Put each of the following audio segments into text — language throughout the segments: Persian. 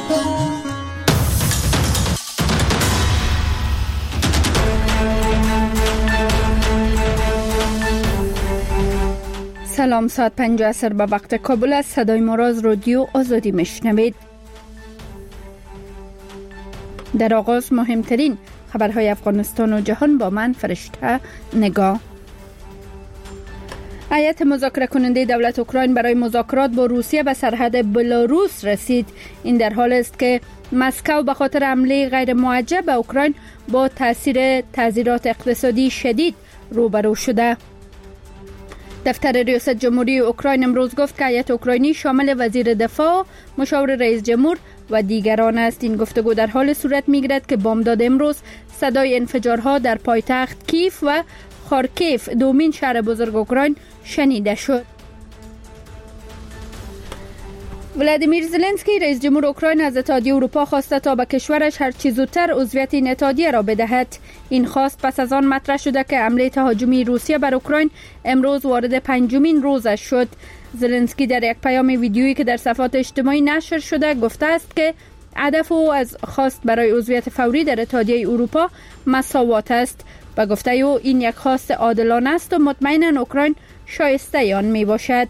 سلام، ساعت 5 عصر به وقت کابل است. صدای ما را از رادیو آزادی میشنوید. در آغاز مهمترین خبرهای افغانستان و جهان با من فرشته نگاه. هیئت مذاکره کننده دولت اوکراین برای مذاکرات با روسیه به سرحد بلاروس رسید. این در حال است که مسکو به خاطر حمله غیر موجه به اوکراین با تاثیر تعزیرات اقتصادی شدید روبرو شده. دفتر ریاست جمهوری اوکراین امروز گفت که هیئت اوکراینی شامل وزیر دفاع، مشاور رئیس جمهور و دیگران است. این گفتگو در حال صورت می‌گیرد که بامداد امروز صدای انفجارها در پایتخت کیف و خارکیف، دومین شهر بزرگ اوکراین، شنیده شد. ولادیمیر زلنسکی رئیس جمهور اوکراین از اتحادیه اروپا خواسته تا به کشورش هر چه زودتر عضویت این اتحادیه را بدهد. این خواست پس از آن مطرح شده که حمله تهاجمی روسیه بر اوکراین امروز وارد 5مین روزش شد. زلنسکی در یک پیام ویدیویی که در صفحات اجتماعی نشر شده گفته است که هدف او از خواست برای عضویت فوری در اتحادیه اروپا مساوات است. به گفته او این یک خواست عادلانه است و مطمئنا اوکراین شایسته آن می باشد.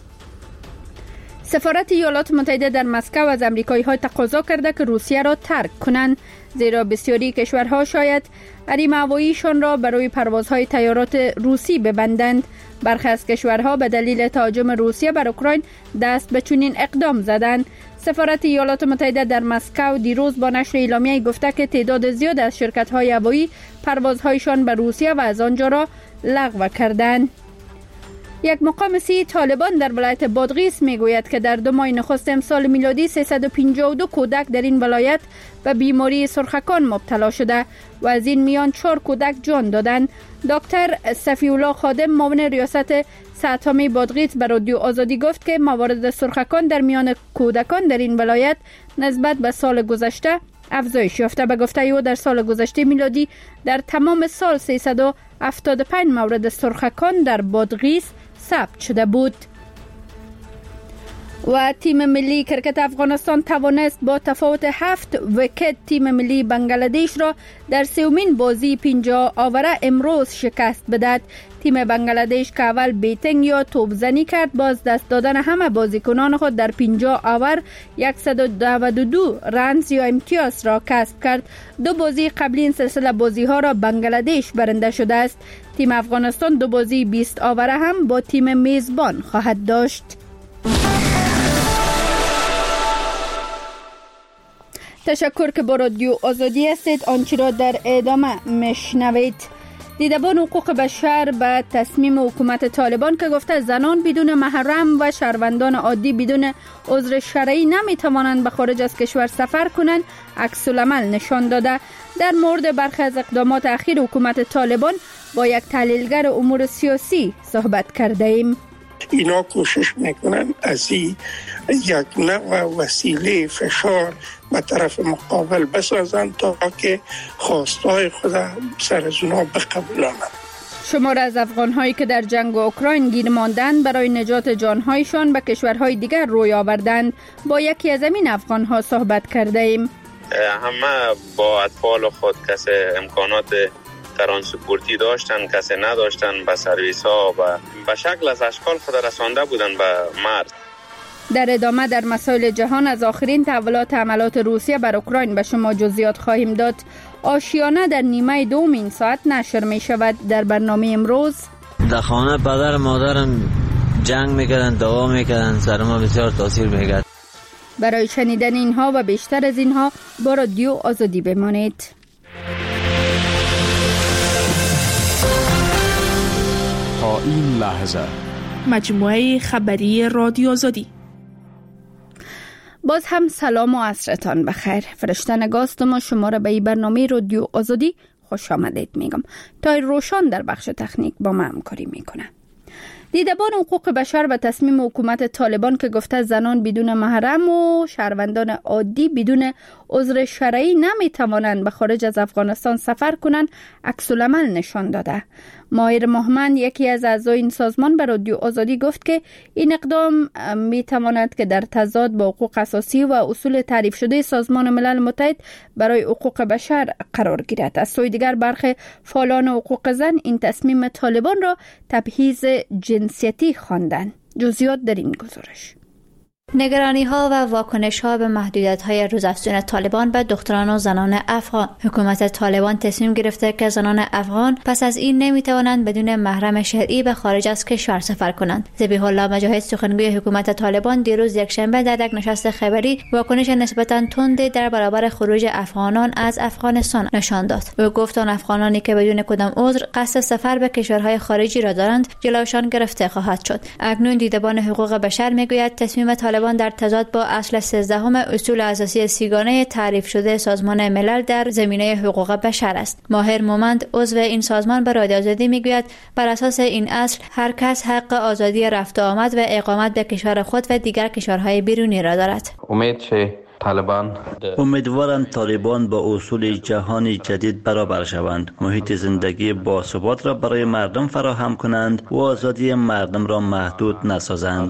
سفارت ایالات متحده در مسکو از امریکایی‌ها تقاضا کرده که روسیه را ترک کنند، زیرا بسیاری کشورها شاید حریم هواییشان را برای پروازهای طیارات روسی ببندند. برخی از کشورها به دلیل تهاجم روسیه بر اوکراین دست به چنین اقدام زدند. سفارت ایالات متحده در مسکو دیروز با نشر اعلامیه‌ای گفته که تعداد زیاد از شرکت‌های هوایی پروازهایشان به روسیه و از آنجا را لغو کردند. یک مقام سی طالبان در ولایت بادغیس میگوید که در 2 ماه نخست امسال میلادی 352 کودک در این ولایت به بیماری سرخکان مبتلا شده و از این میان 4 کودک جان دادند. دکتر صفی الله خادم، معاون ریاست سطحی بادغیس، به رادیو آزادی گفت که موارد سرخکان در میان کودکان در این ولایت نسبت به سال گذشته افزایش یافته. به گفته او در سال گذشته میلادی در تمام سال 375 مورد سرخکان در بادغیس ثبت شده بود. و تیم ملی کرکت افغانستان توانست با تفاوت 7 ویکت تیم ملی بنگلادش را در 3مین بازی 50 آوره امروز شکست بدهد. تیم بنگلادش که اول بیتینگ یا توپزنی کرد، باز دست دادن همه بازیکنان خود در 50 آور 192 رنز یا امتیاز را کسب کرد. 2 بازی قبلی این سلسله بازی ها را بنگلادش برنده شده است. تیم افغانستان 2 بازی 20 آوره هم با تیم میزبان خواهد داشت. تشکر که با رادیو آزادی هستید. آنچه را در ادامه میشنوید. دیدبان حقوق بشر به تصمیم حکومت طالبان که گفته زنان بدون محرم و شهروندان عادی بدون عذر شرعی نمیتوانند به خارج از کشور سفر کنند عکس العمل نشان داده. در مورد برخی از اقدامات اخیر حکومت طالبان با یک تحلیلگر امور سیاسی صحبت کرده ایم. اینا کوشش میکنن از این یک نوع وسیله فشار به طرف مقابل بسازن تا که خواستهای خود سر از اونا بقبولانند. شمار از افغان‌هایی که در جنگ اوکراین گیر ماندند برای نجات جان‌هایشان به کشورهای دیگر روی آوردند. با یکی از این افغان‌ها صحبت کرده ایم. همه با اطفال خود کسی امکانات ترانسپورتی داشتن، کسی نداشتن، به سرویس ها و به شکل از اشکال خود رسانده بودن به مرز. در ادامه در مسائل جهان از آخرین تحولات حملات روسیه بر اوکراین به شما جزئیات خواهیم داد. آشیانه در نیمه دوم این ساعت نشر می شود. در برنامه امروز در خانه پدر مادرم جنگ میکردن، دعوا میکردن، سر ما بسیار تاثیر میکرد. برای شنیدن اینها و بیشتر از اینها با رادیو آزادی بمانید. تا این لحظه مجموعه خبری رادیو آزادی. باز هم سلام و عصرتان بخیر. فرشته نگاستم و شما را به این برنامه رادیو آزادی خوش آمدید میگم. تا روشان در بخش تکنیک با ما همکاری میکنه. دیدبان حقوق بشر به تصمیم حکومت طالبان که گفته زنان بدون محرم و شهروندان عادی بدون عذر شرعی نمیتوانند به خارج از افغانستان سفر کنند عکس العمل نشان داده. ماهر محمد یکی از اعضای این سازمان به رادیو آزادی گفت که این اقدام میتواند که در تضاد با حقوق اساسی و اصول تعریف شده سازمان ملل متحد برای حقوق بشر قرار گیرد. از سوی دیگر برخی فعالان حقوق زن این تصمیم طالبان را تبعیض جنسیتی خواندند. جزئیات در این گزارش. نگرانی ها و واکنش ها به محدودیت های روزافزون طالبان به دختران و زنان افغان. حکومت طالبان تصمیم گرفته که زنان افغان پس از این نمی توانند بدون محرم شرعی به خارج از کشور سفر کنند. ذبیح الله مجاهد سخنگوی حکومت طالبان دیروز یکشنبه در یک نشست خبری واکنش نسبتا تند در برابر خروج افغانان از افغانستان نشان داد. او گفت آن افغانانی که بدون کدام عذر قصد سفر به کشورهای خارجی را دارند جلوشان گرفته خواهد شد. اکنون دیدبان حقوق بشر میگوید تصمیم طالبان در تضاد با اصل 13 اصول اساسی سیگانه تعریف شده سازمان ملل در زمینه حقوق بشر است. ماهر مومند عضو این سازمان به رادیو آزادی میگوید بر اساس این اصل هر کس حق آزادی رفت و آمد و اقامت به کشور خود و دیگر کشورهای بیرونی را دارد. امیدوارم طالبان با اصول جهانی جدید برابر شوند، محیط زندگی باثبات را برای مردم فراهم کنند و آزادی مردم را محدود نسازند.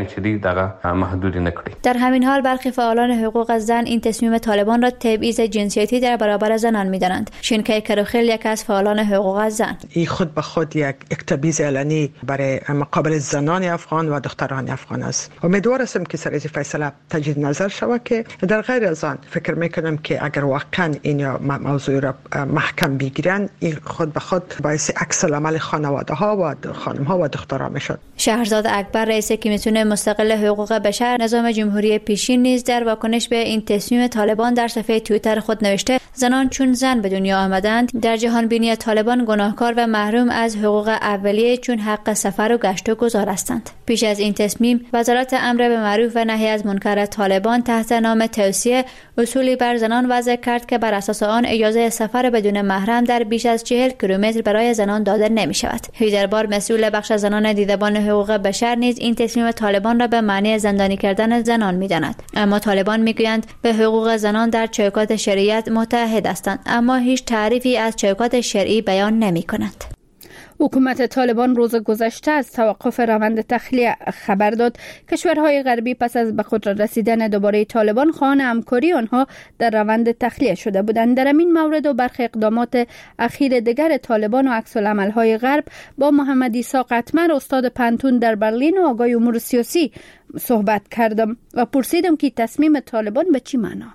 در همین حال برخی فعالان حقوق زن این تصمیم طالبان را تبعیض جنسیتی در برابر زنان می‌دانند. شینکای کروخیل یک از فعالان حقوق زن این خود به خود یک تبعیض علنی برای مقابل زنان افغان و دختران افغان است. امیدوار هستم که سر از فیصله تجدید نظر شود که در غیر از آن فکر میکنم که اگر واقعا این موضوع را محکم بگیرن این خود به خود باعث عکس العمل خانواده ها و خانم ها و دخترها میشد. شهرزاد اکبر رئیس کمیسیون مستقل حقوق بشر نظام جمهوری پیشین نیز در واکنش به این تصمیم طالبان در صفحه توییتر خود نوشته زنان چون زن به دنیا آمدند در جهان بینی طالبان گناهکار و محروم از حقوق اولیه چون حق سفر و گشت و گذار هستند. پیش از این تصمیم وزارت امر به معروف و نهی از منکر طالبان تحت نام توصیه اصولی بر زنان وضع کرد که بر اساس آن اجازه سفر بدون محرم در بیش از 40 کیلومتر برای زنان داده نمی شود. هیدربار مسئول بخش زنان دیدبان حقوق بشر نیز این تصمیم طالبان را به معنی زندانی کردن زنان می‌داند. اما طالبان میگویند به حقوق زنان در چوکات شریعت متحد هستند اما هیچ تعریفی از چوکات شرعی بیان نمی‌کنند. حکومت طالبان روز گذشته از توقف روند تخلیه خبر داد. کشورهای غربی پس از به قدرت رسیدن دوباره طالبان خواهان همکاری آنها در روند تخلیه شده بودند. در این مورد و برخی اقدامات اخیر دیگر طالبان و عکس العمل‌های غرب با محمد عیسی قطمر استاد پنتون در برلین و آقای امور سیاسی صحبت کردم و پرسیدم که تصمیم طالبان به چی معنا؟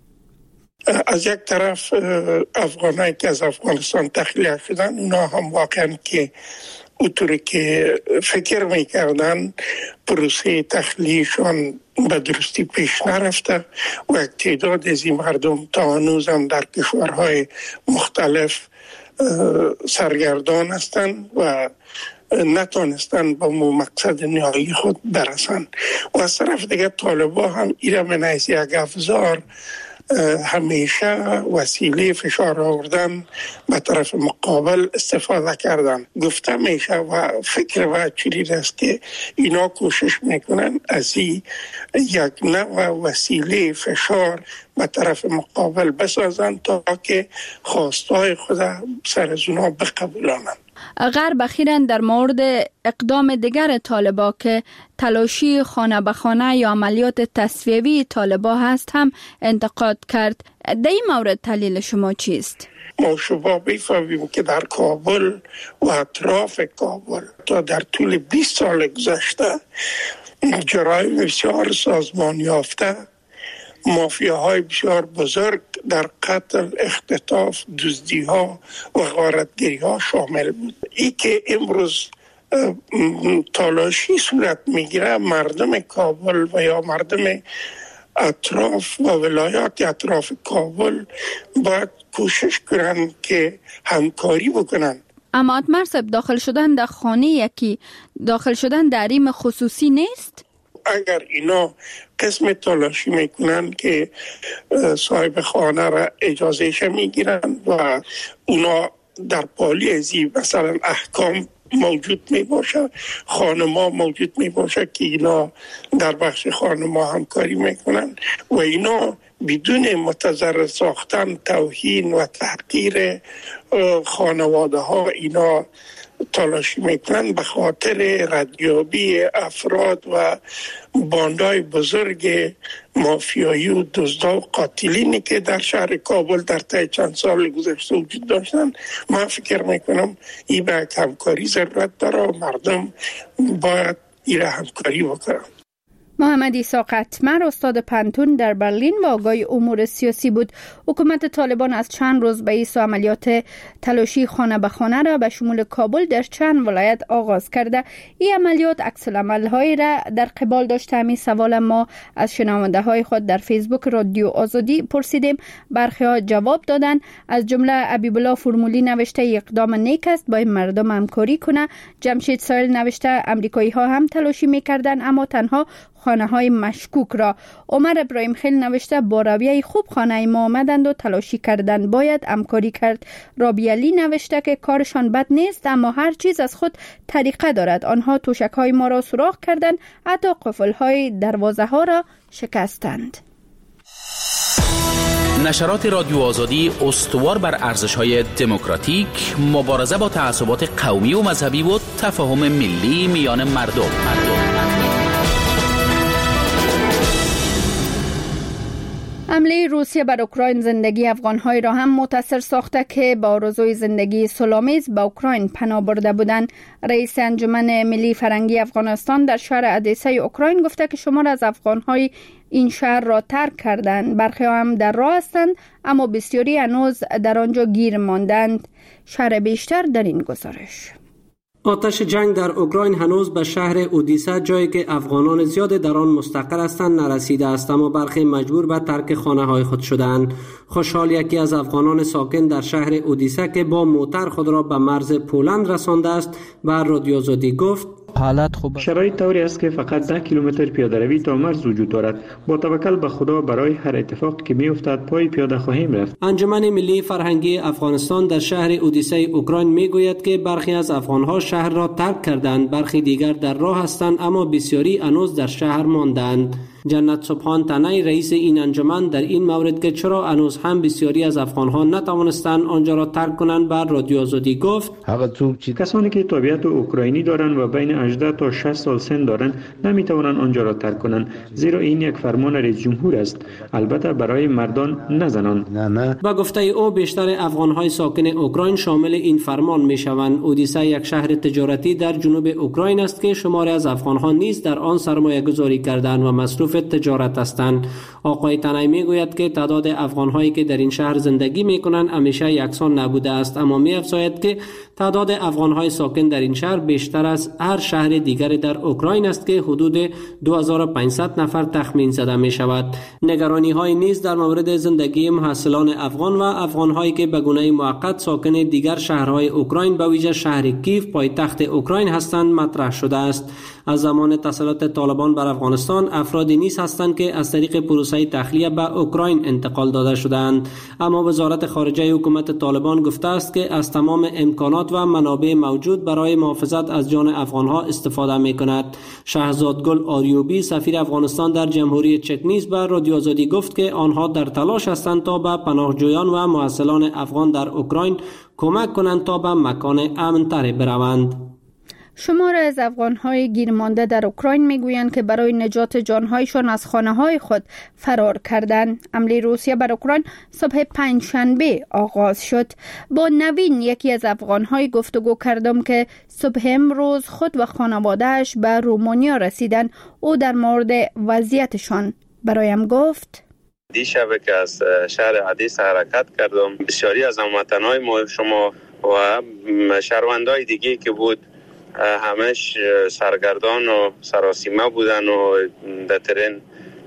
از یک طرف افغانایی که از افغانستان تخلیه شدن اونا هم واقعا که اونطوری که فکر میکردن پروسه تخلیهشان به درستی پیش نرفته و یک تعداد از این مردم تا هنوز هم در کشورهای مختلف سرگردان هستند و نتونستن با مقصد نهایی خود برسن. و از طرف دیگه طالبان هم ایره من از یک افزار همیشه وسیله فشار آوردن به طرف مقابل استفاده کردن. گفته میشه و فکر و چیزی است که اینا کوشش میکنن از این یک نوع وسیله فشار به طرف مقابل بسازن تا که خواستهای خود سر از اونا بقبولانند. غرب اخیراً در مورد اقدام دیگر طالبان که تلاشی خانه به خانه یا عملیات تصفیوی طالبان هست هم انتقاد کرد. در این مورد تحلیل شما چیست؟ ما شما بفهمیم که در کابل و اطراف کابل تا در طول 20 سال گذشته جرایم بسیار سازمان یافته، مافیاهای بسیار بزرگ در قتل، اختطاف، دزدی‌ها و غارتگیری‌ها شامل بود. ای که امروز تلاشی صورت میگیره، مردم کابل و یا مردم اطراف و ولایات اطراف کابل باید کوشش کنن که همکاری بکنن. اما اتمرسب داخل شدن در خانه یکی، داخل شدن در حریم خصوصی نیست؟ اگر اینا قسم تلاشی میکنن که صاحب خانه را اجازهش میگیرن و اونا در پالی ازی مثلا احکام موجود می باشه، خانما موجود می باشه که اینا در بخش خانما همکاری میکنن و اینا بدون متضرر ساختن، توهین و تحقیر خانواده ها اینا تلاش میکنن به خاطر ردیابی افراد و باندهای بزرگ مافیایی و دزدا و قاتلینی که در شهر کابل در طی چند سال گذشته وجود داشتن. من فکر میکنم این به همکاری ضرورت داره و مردم باید این همکاری بکنن. محمد عیسی قطمر استاد پنتون در برلین و آگاه امور سیاسی بود. حکومت طالبان از چند روز به ایسا عملیات تلاشی خانه به خانه را به شمول کابل در چند ولایت آغاز کرده. این عملیات عکس العمل‌هایی را در قبال داشته. همین سوال ما از شنونده های خود در فیسبوک رادیو آزادی پرسیدیم. برخی ها جواب دادن. از جمله حبیب الله فرمولی نوشته اقدام نیک است، با این مردم همکاری کنه. جمشید سایل نوشته امریکایی ها هم تلاشی میکردن اما تنها خانه های مشکوک را. عمر ابراهیم خیل نوشته با رویه خوب خانه ما آمدند و تلاشی کردن، باید همکاری کرد. رابی علی نوشته که کارشان بد نیست اما هر چیز از خود طریقه دارد. آنها توشک های ما را سوراخ کردند، حتی قفل های دروازه ها را شکستند. نشرات رادیو آزادی استوار بر ارزش‌های دموکراتیک، مبارزه با تعصبات قومی و مذهبی و تفاهم ملی میان مردم. حمله روسیه بر اوکراین زندگی افغان‌های را هم متاثر ساخته که با آرزوی زندگی صلح‌آمیز به اوکراین پناه برده بودند. رئیس انجمن ملی فرنگی افغانستان در شهر ادیسه اوکراین گفته که شمار از افغان‌های این شهر را ترک کردند. برخی هم در راه هستند اما بسیاری هنوز در آنجا گیر ماندند. شرح بیشتر در این گزارش. آتش جنگ در اوکراین هنوز به شهر اودیسه، جایی که افغانان زیاد در آن مستقر هستند، نرسیده است، اما برخی مجبور به ترک خانه‌های خود شدند. خوشحال، یکی از افغانان ساکن در شهر اودیسه که با موتر خود را به مرز پولند رسانده است، به رادیو آزادی گفت حالت خوب. شرایط طوری است که فقط 10 کیلومتر پیاده روی تا مرز وجود دارد. با توکل به خدا برای هر اتفاق که میافتد پای پیاده خواهیم رفت. انجمن ملی فرهنگی افغانستان در شهر اودیسه اوکراین میگوید که برخی از افغانها شهر را ترک کردند، برخی دیگر در راه هستند اما بسیاری هنوز در شهر ماندند. جنت سبحان تنایی رئیس این انجمن در این مورد که چرا هنوز هم بسیاری از افغانها نتوانستند آنجا را ترک کنند بر رادیو آزادی گفت کسانی که تابعیت اوکراینی دارند و بین 18 تا 60 سال سن دارند نمیتوانند آنجا را ترک کنند، زیرا این یک فرمان رئیس جمهور است، البته برای مردان نه زنان. با گفته او بیشتر افغانهای ساکن اوکراین شامل این فرمان میشوند. اودیسه یک شهر تجارتی در جنوب اوکراین است که شماری از افغانها نیز در آن سرمایه گذاری کردند و مصروف تجارت هستند. آقای تنایی میگوید که تعداد افغانهایی که در این شهر زندگی میکنند همیشه یکسان نبوده است، اما می‌افزاید که تعداد افغانهای ساکن در این شهر بیشتر از هر شهر دیگر در اوکراین است که حدود 2500 نفر تخمین زده می شود. نگرانی های نیز در مورد زندگی محصلان افغان و افغانهایی که به گونه موقت ساکن دیگر شهرهای اوکراین به ویژه شهر کیف پایتخت اوکراین هستند مطرح شده است. از زمان تسلط طالبان بر افغانستان افرادی نیز هستند که از طریق پروسه تخلیه به اوکراین انتقال داده شدند، اما وزارت خارجه حکومت طالبان گفته است که از تمام امکانات و منابع موجود برای محافظت از جان افغانها استفاده می‌کند. شهزاد گل آریوبی سفیر افغانستان در جمهوری چک نیز به رادیو آزادی گفت که آنها در تلاش هستند تا به پناهجویان و محصلان افغان در اوکراین کمک کنند تا به مکان امن‌تر بروند. شمار از افغان‌های گیرمانده در اوکراین میگویند که برای نجات جان‌هایشان از خانه‌های خود فرار کردند. حمله روسیه بر اوکراین صبح پنجشنبه آغاز شد. با نوین یکی از افغان‌های گفتگو کردم که صبح امروز خود و خانواده‌اش به رومانیا رسیدند. او در مورد وضعیتشان برایم گفت: دیشب که از شهر ادیسه حرکت کردم، بسیاری از هموطن‌های ما شما و شهروندای دیگه که بود همش سرگردان و سراسیمه بودن و در ترین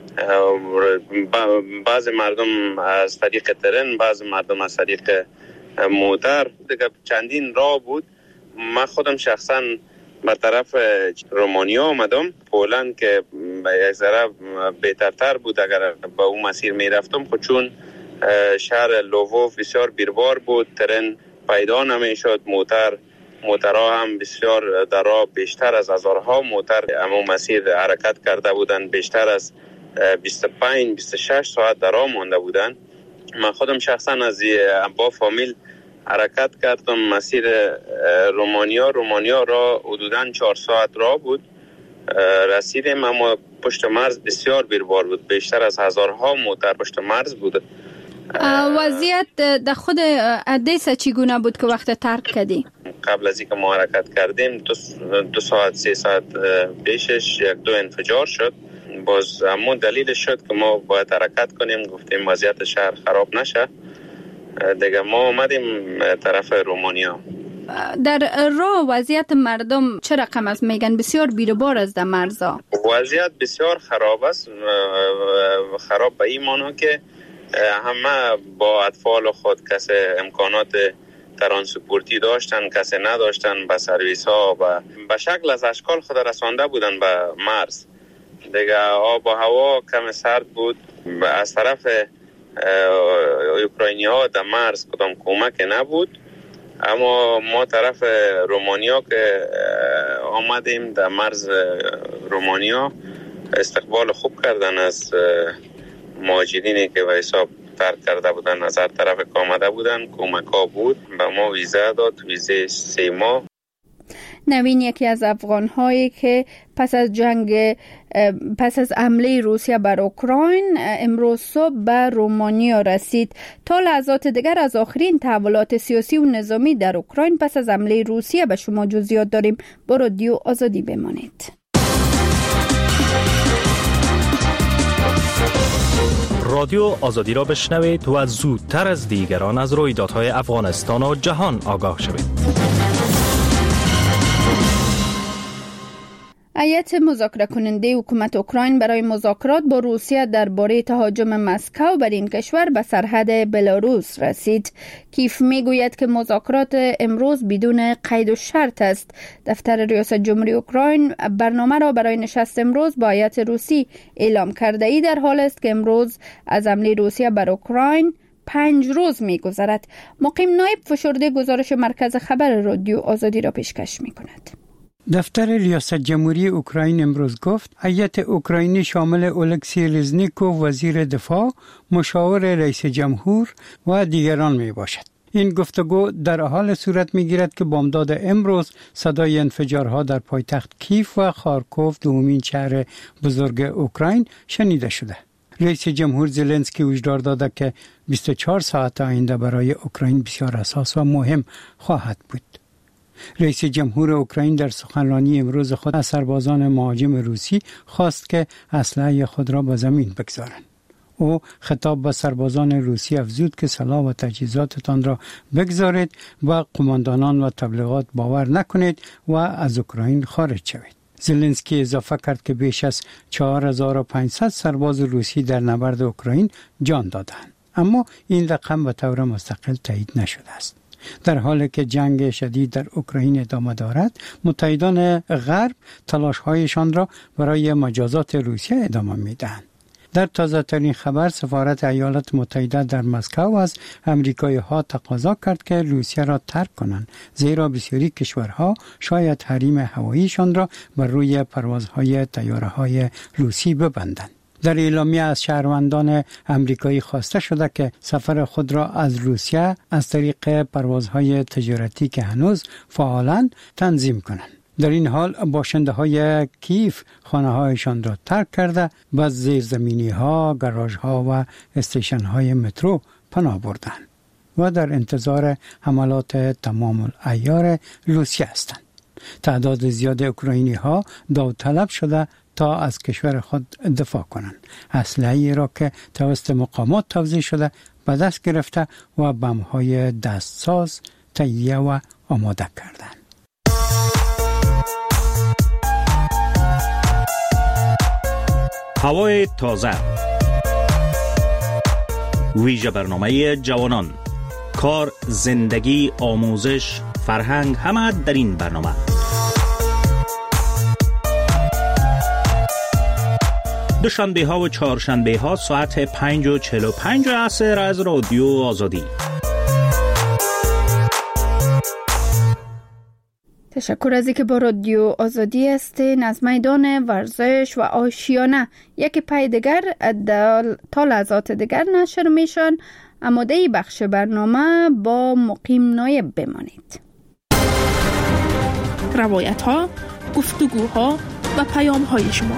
بعض مردم از طریق ترین، بعض مردم از طریق موتر دیگه چندین راه بود. من خودم شخصا به طرف رومانیا آمدم، پولند که یک ذره بهترتر بود اگر به اون مسیر می رفتم، خود چون شهر لووو بسیار بیروار بود، ترین پیدا نمی شد، موتر موترها هم بسیار در راه بیشتر از هزارها موتر اما مسیر حرکت کرده بودند، بیشتر از 25-26 ساعت در راه مانده بودند. من خودم شخصا از با فامیل حرکت کردم مسیر رومانیا را حدوداً 4 ساعت راه بود، رسیدیم اما پشت مرز بسیار بیروار بود، بیشتر از هزارها موتر پشت مرز بود. وضعیت در خود ادیسا چگونه بود که وقت ترک کردی؟ قبل از اینکه ما حرکت کردیم 2 ساعت 3 ساعت پیشش 1-2 انفجار شد. باز همون دلیل شد که ما باید حرکت کنیم، گفتیم وضعیت شهر خراب نشه دیگه. ما اومدیم طرف رومانیا. در راه وضعیت مردم چه رقم است؟ میگن بسیار بیروبار است در مرزا. وضعیت بسیار خراب است، خراب به این معنی که همه با اطفال خود کسی امکانات ترانسپورتی داشتن، کسی نداشتن، به سرویس ها به شکل از اشکال خود رسانده بودن به مرز دیگه. آب و هوا کم سرد بود، از طرف اوکراینی ها در مرز کدام کمک نبود، اما ما طرف رومانیا که آمدیم در مرز رومانیا استقبال خوب کردن از مهاجرینی که به حساب ترک کرده بودن، از هر طرف که آمده بودن کمک ها بود، به ما ویزا داد، ویزه 3 ماه. نوین یکی از افغان‌هایی که پس از حمله روسیه بر اوکراین امروز صبح به رومانیا رسید. تا لحظات دیگر از آخرین تحولات سیاسی و نظامی در اوکراین پس از حمله روسیه به شما جزئیات داریم. با رادیو آزادی بمانید. رادیو آزادی را بشنوید و زودتر از دیگران از رویدادهای افغانستان و جهان آگاه شوید. هیئت مذاکره کننده حکومت اوکراین برای مذاکرات با روسیه درباره تهاجم مسکو بر این کشور به سرحد بلاروس رسید. کیف میگوید که مذاکرات امروز بدون قید و شرط است. دفتر ریاست جمهوری اوکراین برنامه را برای نشست امروز با هیئت روسی اعلام کرده ای در حال است که امروز از حمله روسیه بر اوکراین 5 روز می‌گذرد. مقیم نایب فشرده گزارش مرکز خبر رادیو آزادی را پیشکش می‌کند. دفتر ریاست جمهوری اوکراین امروز گفت هیئت اوکراینی شامل اولکسی رزنیکوف وزیر دفاع، مشاور رئیس جمهور و دیگران می باشد. این گفتگو در حال صورت می گیرد که بامداد امروز صدای انفجارها در پایتخت کیف و خارکوف، دومین شهر بزرگ اوکراین، شنیده شده. رئیس جمهور زلنسکی هشدار داده که 24 ساعت آینده برای اوکراین بسیار حساس و مهم خواهد بود. رئیس جمهور اوکراین در سخنرانی امروز خود از سربازان مهاجم روسی خواست که اسلحه خود را به زمین بگذارند. او خطاب به سربازان روسی افزود که سلاح و تجهیزاتتان را بگذارید و قماندانان و تبلیغات باور نکنید و از اوکراین خارج شوید. زلنسکی اضافه کرد که بیش از 4500 سرباز روسی در نبرد اوکراین جان دادند، اما این رقم به طور مستقل تایید نشده است. در حالی که جنگ شدید در اوکراین ادامه دارد، متحدان غرب تلاش‌هایشان را برای مجازات روسیه ادامه می‌دهند. در تازه ترین خبر سفارت ایالات متحده در مسکو از امریکایی‌ها تقاضا کرد که روسیه را ترک کنند، زیرا بسیاری کشورها شاید حریم هواییشان را بر روی پروازهای طیاره‌های روسی ببندند. در اعلامیه از شهروندان امریکایی خواسته شده که سفر خود را از روسیه از طریق پروازهای تجارتی که هنوز فعالند تنظیم کنند. در این حال باشنده‌های کیف خانه‌هایشان را ترک کرده و زیرزمینی‌ها، گاراژها و استیشن‌های مترو پناه بردند و در انتظار حملات تمام العیار روسیه هستند. تعداد زیاد اوکراینی‌ها داوطلب شده تا از کشور خود دفاع کنند. اسلحه‌ای را که توسط مقامات توزیع شده به دست گرفته و بم‌های دستساز تهیه و آماده کردند. هوای تازه، ویژه برنامه جوانان، کار، زندگی، آموزش، فرهنگ، همه در این برنامه. دوشنبه ها و چهارشنبه ها ساعت 5:45 عصر از رادیو آزادی. تشکر از اینکه با رادیو آزادی هستین. از میدان ورزش و آشیانه یک پای دیگر تا لحظات دیگر نشر میشن. آماده بخش برنامه با مقیم نایب بمانید. روایت ها، گفتگوها و پیام های شما.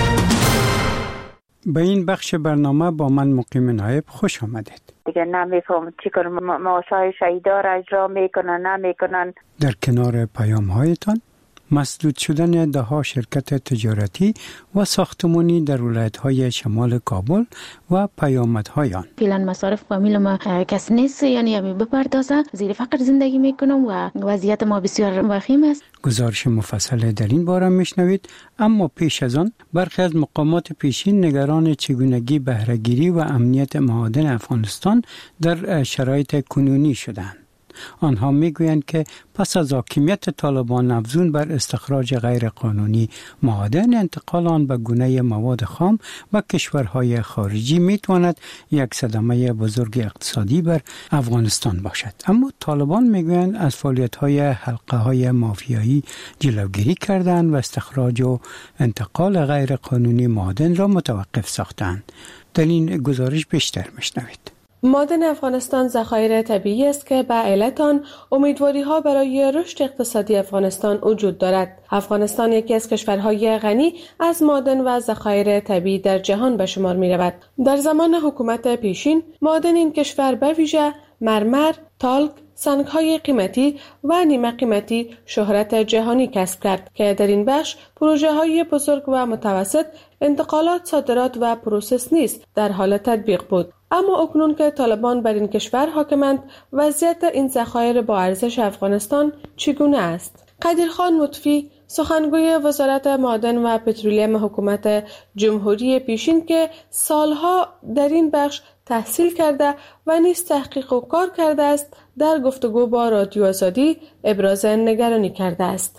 به این بخش برنامه با من مقیم نایب خوش آمدید. دیگه نمیفهم چی کنم، معاشای شهیدا را اجرا میکنن نمیکنن. در کنار پیام هایتان مسدود شدن دهها شرکت تجارتی و ساختمانی در ولایت‌های شمال کابل و پیامدهای آن. فعلا مصارف فامیل ما کس نیست، یعنی همی بپردازه، زیر فقر زندگی میکنم و وضعیت ما بسیار وخیم است. گزارش مفصل در این باره میشنوید، اما پیش از آن برخی از مقامات پیشین نگران چگونگی بهره‌گیری و امنیت معادن افغانستان در شرایط کنونی شدند. آنها میگویند که پس از حاکمیت طالبان افزون بر استخراج غیرقانونی معادن، انتقال آن به گونه مواد خام و کشورهای خارجی میتواند یک صدمه بزرگ اقتصادی بر افغانستان باشد. اما طالبان میگویند از فعالیت‌های حلقه‌های مافیایی جلوگیری کردند و استخراج و انتقال غیرقانونی معادن را متوقف ساختند. در این گزارش بیشتر میشنوید. معادن افغانستان ذخایر طبیعی است که به علت آن امیدواری‌ها برای رشد اقتصادی افغانستان وجود دارد. افغانستان یکی از کشورهای غنی از معادن و ذخایر طبیعی در جهان به شمار می‌رود. در زمان حکومت پیشین معادن این کشور به ویژه مرمر، تالک، سنگ‌های قیمتی و نیمه قیمتی شهرت جهانی کسب کرد که در این بخش پروژه‌های بزرگ و متوسط، انتقالات، صادرات و پروسس نیز در حال تطبیق بود. اما اکنون که طالبان بر این کشور حاکمند، وضعیت این ذخایر با ارزش افغانستان چگونه است؟ قدیرخان مطفی، سخنگوی وزارت معادن و پترولیم حکومت جمهوری پیشین که سالها در این بخش تحصیل کرده و نیز تحقیق و کار کرده است، در گفتگو با رادیو آزادی ابراز نگرانی کرده است.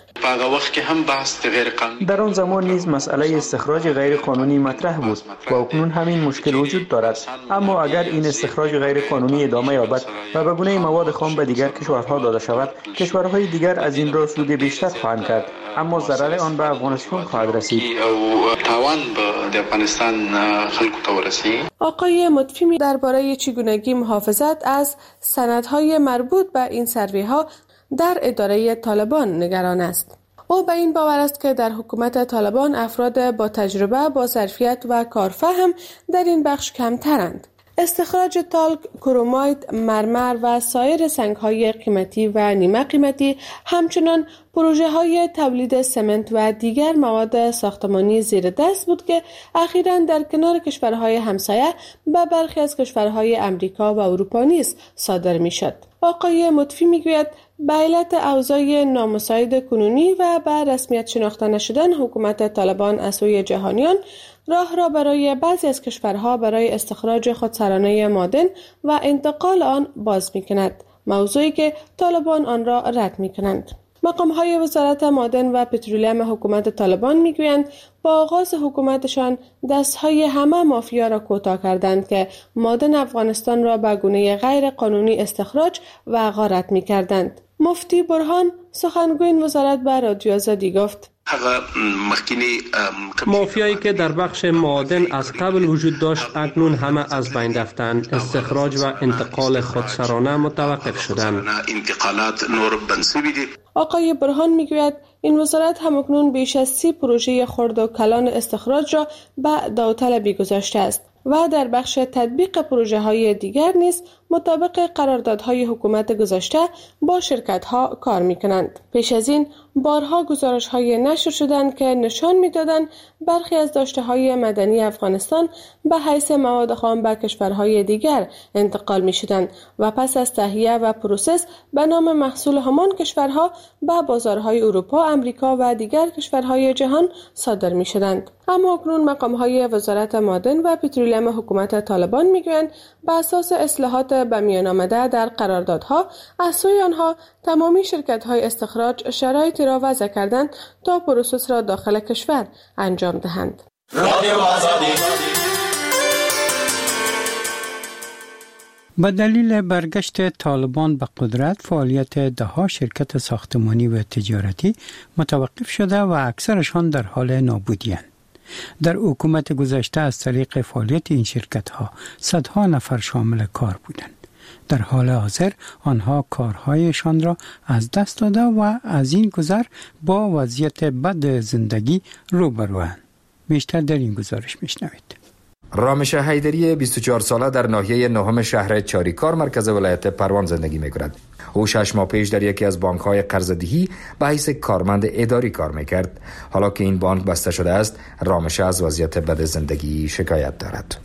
در آن زمان نیز مسئله استخراج غیر قانونی مطرح بود و اکنون همین مشکل وجود دارد. اما اگر این استخراج غیر قانونی ادامه یابد و به گونه مواد خام به دیگر کشورها داده شود، کشورهای دیگر از این را سود بیشتر خواهند کرد، اما ضرر آن به افغانستان خواهد رسید. آقای مطفی درباره چگونگی محافظت از سندهای مربوط به این سروی‌ها در اداره طالبان نگران است. او به این باور است که در حکومت طالبان افراد با تجربه، با ظرفیت و کارفهم در این بخش کمترند. استخراج تالک، کرومایت، مرمر و سایر سنگ‌های قیمتی و نیمه قیمتی، همچنان پروژه‌های تولید سمنت و دیگر مواد ساختمانی زیر دست بود که اخیراً در کنار کشورهای همسایه به برخی از کشورهای امریکا و اروپا نیز صادر می‌شد. آقای مطفی می‌گوید به علت اوضاع نامساعد کنونی و به رسمیت شناخته نشدن حکومت طالبان از سوی جهانیان، راه را برای بعضی از کشورها برای استخراج خودسرانه معادن و انتقال آن باز می‌کند، موضوعی که طالبان آن را رد می‌کنند. مقام‌های وزارت معادن و پترولیم حکومت طالبان می‌گویند با آغاز حکومتشان دست‌های همه مافیا را کوتاه کردند که معادن افغانستان را به گونه غیر قانونی استخراج و غارت می‌کردند. مفتی برهان، سخنگوی این وزارت، به رادیو آزادی گفت: مافیایی که در بخش معادن از قبل وجود داشت اکنون همه از بین رفتند. استخراج و انتقال خودسرانه متوقف شدند. آقای برهان میگوید این وزارت همکنون بیش از 30 پروژه خرد و کلان استخراج را به داوطلبی گذاشته است و در بخش تطبیق پروژه های دیگر نیز مطابق قراردادهای حکومت گذاشته با شرکت ها کار می کنند. پیش از این بارها گزارش های نشر شدند که نشان می دادند برخی از داشته های مدنی افغانستان به حیث مواد خام به کشورهای دیگر انتقال می شدند و پس از تهیه و پروسس به نام محصول همان کشورها به بازارهای اروپا، امریکا و دیگر کشورهای جهان صادر می شدند. اما اکنون مقام های وزارت معادن و پترولیم حکومت طالبان می گویند به اساس اصلاحات به میان آمده در قراردادها از سوی آنها تمامی شرکت‌های استخراج شرایطی را وضع کردند تا پروسس را داخل کشور انجام دهند. به دلیل برگشت طالبان به قدرت فعالیت دهها شرکت ساختمانی و تجارتی متوقف شده و اکثرشان در حال نابودی‌اند. در حکومت گذشته از طریق فعالیت این شرکت‌ها صدها نفر شامل کار بودند. در حال حاضر آنها کارهایشان را از دست داده و از این گذر با وضعیت بد زندگی روبروند. بیشتر در این گزارش میشنوید. رامش حیدری 24 ساله در ناحیه نهم شهر چاریکار مرکز ولایت پروان زندگی می‌کند. او 6 ماه پیش در یکی از بانک‌های قرض‌دهی به حیث کارمند اداری کار می‌کرد. حالا که این بانک بسته شده است، رامش از وضعیت بد زندگی شکایت دارد.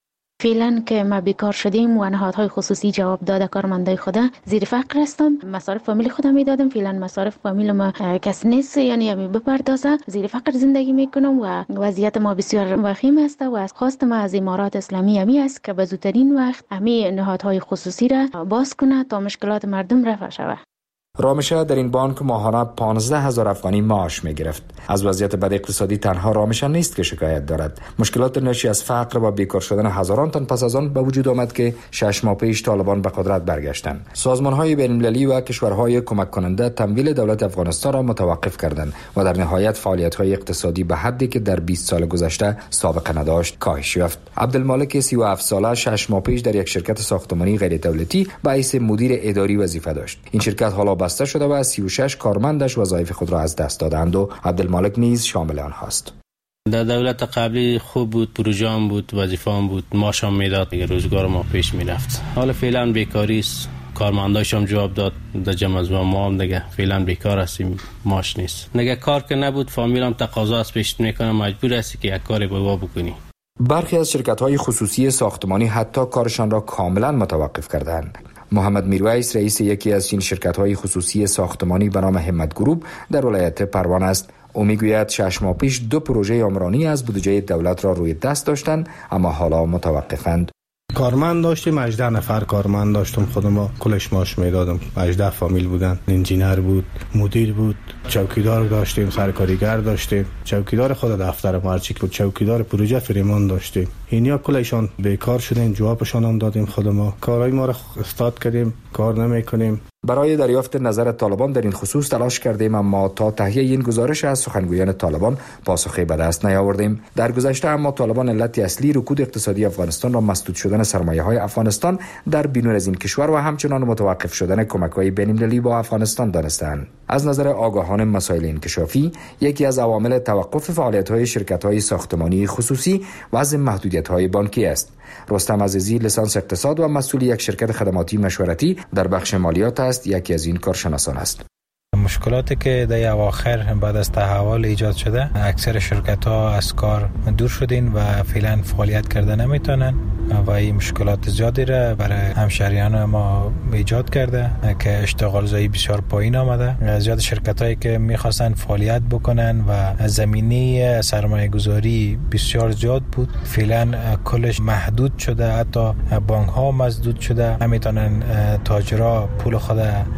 فعلا که ما بیکار شدیم و نهادهای خصوصی جواب داده کارمندای خدا زیر فقر هستم. مصارف فامیل خودم میدادم، فعلا مصارف فامیل ما کس نیست، یعنی همی بپردازه. زیر فقر زندگی میکنم و وضعیت ما بسیار وخیم است و از خواست ما از امارات اسلامی همی است که به زودترین وقت همی نهادهای خصوصی را باز کنه تا مشکلات مردم رفع شود. رامشه در این بانک ماهانه 15,000 افغانی معاش می گرفت. از وضعیت بد اقتصادی تنها رامشه نیست که شکایت دارد. مشکلات ناشی از فقر و بیکار شدن هزاران تن پس از آن به وجود آمد که 6 ماه پیش طالبان به قدرت برگشتند. سازمان‌های بین‌المللی و کشورهای کمک کننده تمویل دولت افغانستان را متوقف کردند و در نهایت فعالیت‌های اقتصادی به حدی که در 20 سال گذشته سابقه نداشت کاهش یافت. عبدالمالک 37 ساله 6 ماه پیش در یک شرکت ساختمانی غیر دولتی به حیث مدیر اداری وظیفه داشت. این شرکت حالا بسته شده و 36 کارمندش وظایف خود را از دست دادند و عبدالمالک نیز شامل آنهاست. در دولت قبلی خوب بود، پروژه‌ام بود، وظیفه‌ام بود، معاشم میداد، روزگار ما پیش میرفت. حالا فعلا بیکاری است، کارمنداشم جواب داد در جمع از ما هم دیگه فعلا بیکار هستیم، معاش نیست. دیگه کار که نبود فامیلم تقاضا از پیش میکنه، مجبور هستی که یک کاری بابا بکنی. برخی از شرکت‌های خصوصی ساختمانی حتی کارشان را کاملا متوقف کردند. محمد میرویس رئیس یکی از این شرکت‌های خصوصی ساختمانی به نام همت گروپ در ولایت پروان است. او میگوید 6 ماه پیش 2 پروژه عمرانی از بودجه دولت را روی دست داشتند اما حالا متوقفند. کارمند داشتیم، 18 نفر کارمند داشتم، خودم کلش معاش میدادم. 18 فامیل بودن، انجینر بود، مدیر بود، چوکیدار داشتیم، سرکاریگر داشتیم، چوکیدار خود دفتر مارچیک بود، چوکیدار پروژه فریمان داشتیم. اینیا کلشان بیکار شدن، جوابشان هم دادیم. خودم کارهای ما را استاد کردیم، کار نمیکنیم. برای دریافت نظر طالبان در این خصوص تلاش کردیم اما تا تهیه این گزارش از سخنگویان طالبان پاسخی به دست نیاوردیم. در گذشته اما طالبان علت اصلی رکود اقتصادی افغانستان را مسدود شدن سرمایه‌های افغانستان در بیرون از این کشور و همچنان متوقف شدن کمک‌های بین‌المللی با افغانستان دانستند. از نظر آگاهان مسائل انکشافی، یکی از عوامل توقف فعالیت‌های شرکت‌های ساختمانی خصوصی وضع محدودیت‌های بانکی است. رستم عزیزی لیسانس اقتصاد و مسئول یک شرکت خدماتی مشورتی در بخش مالیات است، یکی از این کارشناسان است. مشکلاتی که در اواخر بعد از تحول ایجاد شده، اکثر شرکت‌ها از کار دور شدین و فعلا فعالیت کرده نمیتونن و این مشکلات زیادی را برای همشهریان ما ایجاد کرده که اشتغال زایی بسیار پایین آمده. زیاد شرکت‌هایی که می‌خواستن فعالیت بکنن و زمینه سرمایه‌گذاری بسیار زیاد بود، فعلا کلش محدود شده، حتی بانک‌ها مسدود شده، نمیتونن تاجرها پول خود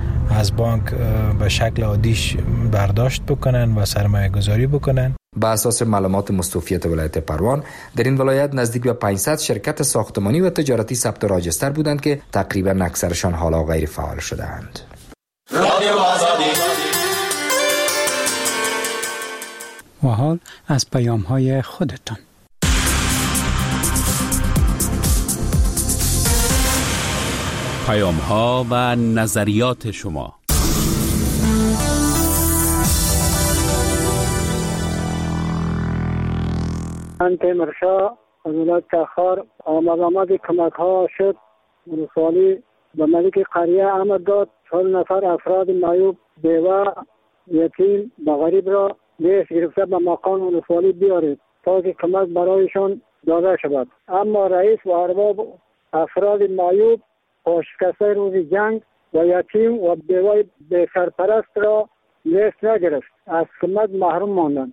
از بانک به شکل عادیش برداشت بکنن و سرمایه گذاری بکنن. با اساس معلومات مستوفیت ولایت پروان، در این ولایت نزدیک به 500 شرکت ساختمانی و تجارتی ثبت و راجستر بودند که تقریبا اکثرشان حالا غیر فعال شدند. و حال از پیام‌های خودتان. پیام‌ها و نظریات شما. من تیمرشاه از ولایت تخار آمد کمک ها شد. ولسوالی به ملک قریه آمد داد. 4 نفر افراد معیوب، بیوه، یتیم و غریب را لیست گرفته به مقام ولسوالی بیارید تا که کمک برایشان داده شود. اما رئیس و ارباب افراد معیوب و شکسته روز جنگ و یتیم و بیوه به سرپرست را لیست نگرفت، از کمک محروم ماندند.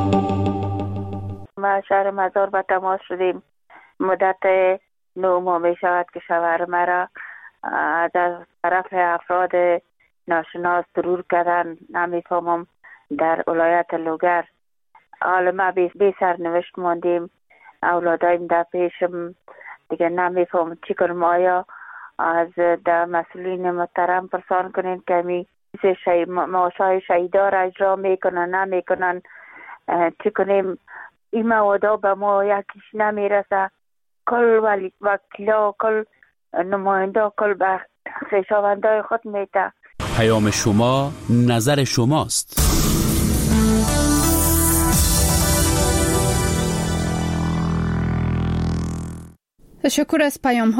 ما شهر مزار به تماس شدیم. مدت 9 ماه می شود که شوهر مرا از طرف افراد ناشناس ضرور کردن. نمیفهمم در ولایت لوگر. حالا ما بی سرنوشت ماندیم. اولادایم در پیشم دیگه نمیفهمم چی کنم. آیا از در مسئولین محترم پرسان کنین که می معاشای شهیدا را اجرا میکنن نمیکنن، چی کنیم این موادا به ما یکیش نمیرسه. کل وکیلا، کل نماینده، کل به خویشاوندای خود میده. پیام شما نظر شماست. تشکر از پیام